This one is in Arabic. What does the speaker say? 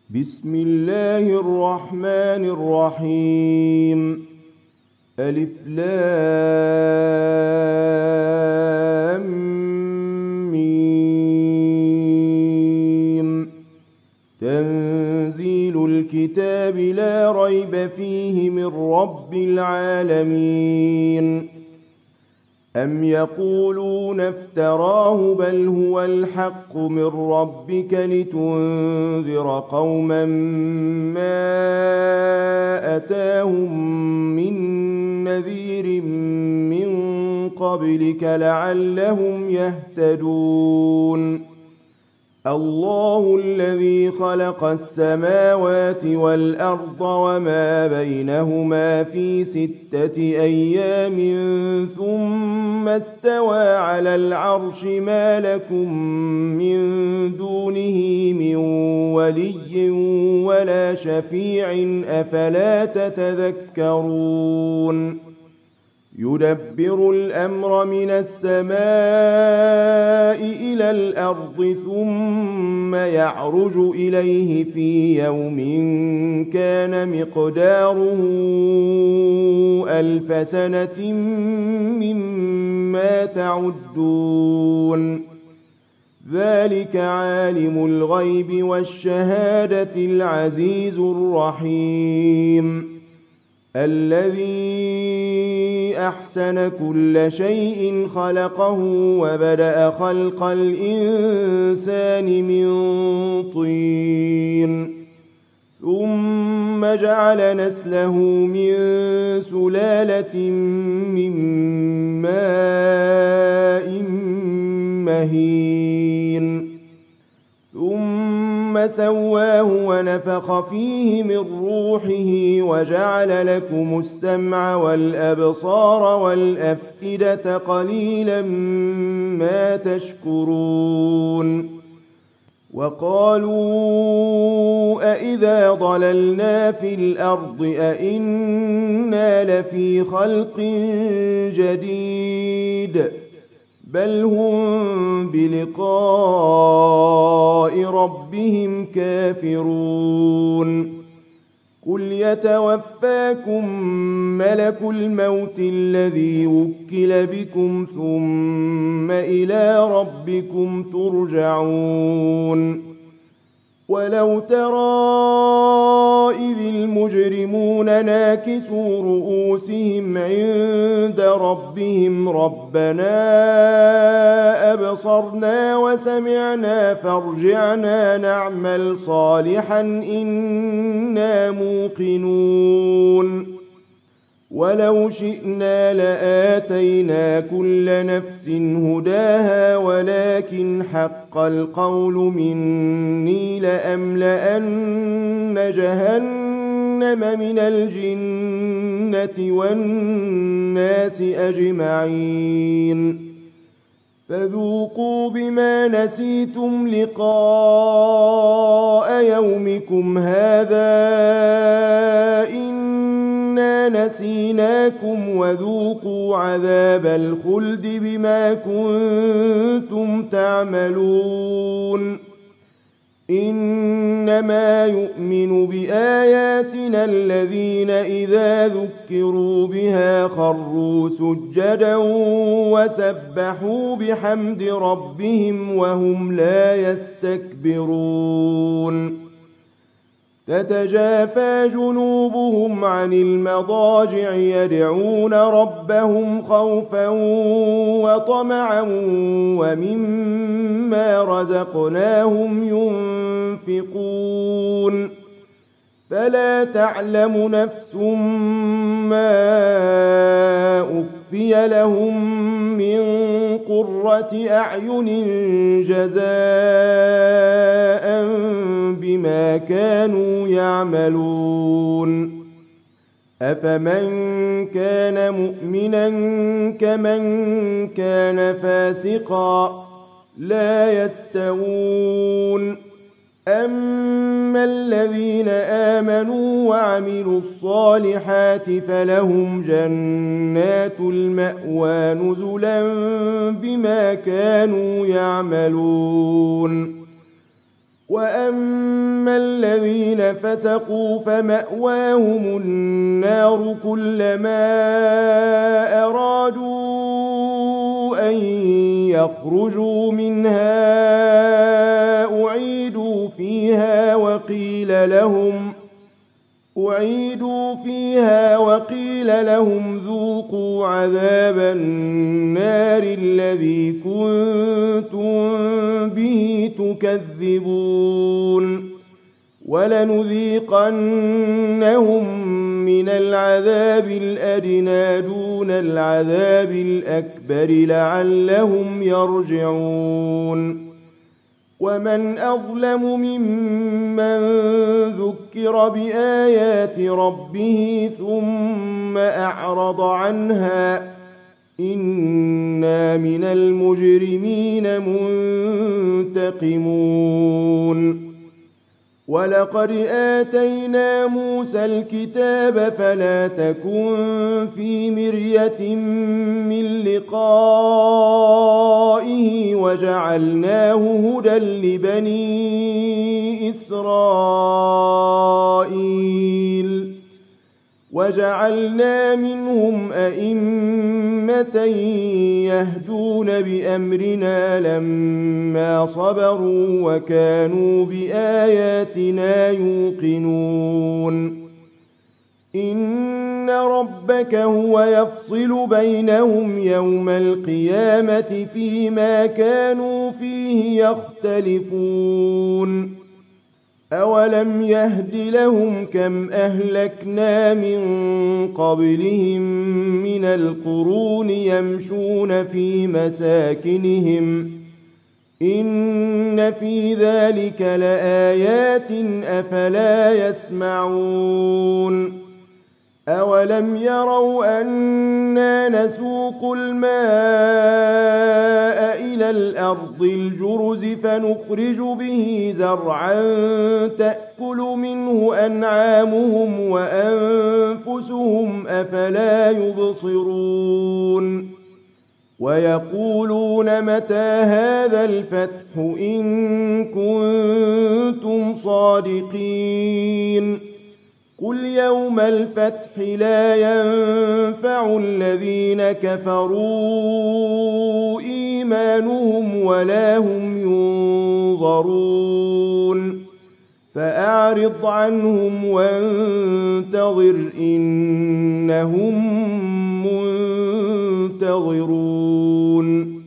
بسم الله الرحمن الرحيم. ألف لام ميم. تنزيل الكتاب لا ريب فيه من رب العالمين. أم يقولون افتراه بل هو الحق من ربك لتنذر قوما ما أتاهم من نذير من قبلك لعلهم يهتدون. الله الذي خلق السماوات والأرض وما بينهما في 6 أيام ثم استوى على العرش ما لكم من دونه من ولي ولا شفيع أفلا تتذكرون. يدبر الأمر من السماء إلى الأرض ثم يعرج إليه في يوم كان مقداره 1000 سنة مما تعدون. ذلك عالم الغيب والشهادة العزيز الرحيم. الذي أحسن كل شيء خلقه وبدأ خلق الإنسان من طين ثم جعل نسله من سلالة من ماء مهين ثم سواه ونفخ فيه من روحه وجعل لكم السمع والأبصار والأفئدة قليلا ما تشكرون. وقالوا أإذا ضللنا في الأرض أإنا لفي خلق جديد بل هم بلقاء ربهم كافرون. قل يتوفاكم ملك الموت الذي وكل بكم ثم إلى ربكم ترجعون. ولو ترى إذ المجرمون ناكسوا رؤوسهم عند ربهم ربنا أبصرنا وسمعنا فارجعنا نعمل صالحا إنا موقنون. ولو شئنا لآتينا كل نفس هداها ولكن حق القول مني لأملأن جهنم من الجنة والناس أجمعين. فذوقوا بما نسيتم لقاء يومكم هذا إنا نسيناكم وذوقوا عذاب الخلد بما كنتم تعملون. إنما يؤمن بآياتنا الذين إذا ذكروا بها خروا سجدا وسبحوا بحمد ربهم وهم لا يستكبرون. تتجافى جنوبهم عن المضاجع يدعون ربهم خوفا وطمعا ومما رزقناهم ينفقون. فلا تعلم نفس ما أخفي لهم من قرة أعين جزاء بما كانوا يعملون. أفمن كان مؤمنا كمن كان فاسقا لا يستوون. أما الذين آمنوا وعملوا الصالحات فلهم جنات المأوى نزلا بما كانوا يعملون. وأما الذين فسقوا فمأواهم النار كلما أرادوا أن يخرجوا منها أعيدوا فيها وقيل لهم ذوقوا عذاب النار الذي كنتم به تكذبون ولنذيقنهم من العذاب الأدنى دون العذاب الأكبر لعلهم يرجعون ومن أظلم ممن ذكر بآيات ربه ثم أعرض عنها إنا من المجرمين منتقمون ولقد آتينا موسى الكتاب فلا تكن في مرية من لقائه وجعلناه هدى لبني إسرائيل وجعلنا منهم أئمة يهدون بأمرنا لما صبروا وكانوا بآياتنا يوقنون إن ربك هو يفصل بينهم يوم القيامة فيما كانوا فيه يختلفون أولم يهد لهم كم أهلكنا من قبلهم من القرون يمشون في مساكنهم إن في ذلك لآيات أفلا يسمعون أولم يروا أنا نسوق الماء إلى الأرض الجرز فنخرج به زرعا تأكل منه أنعامهم وأنفسهم أفلا يبصرون ويقولون متى هذا الفتح إن كنتم صادقين قل يوم الفتح لا ينفع الذين كفروا إيمانهم ولا هم ينظرون فأعرض عنهم وانتظر إنهم منتظرون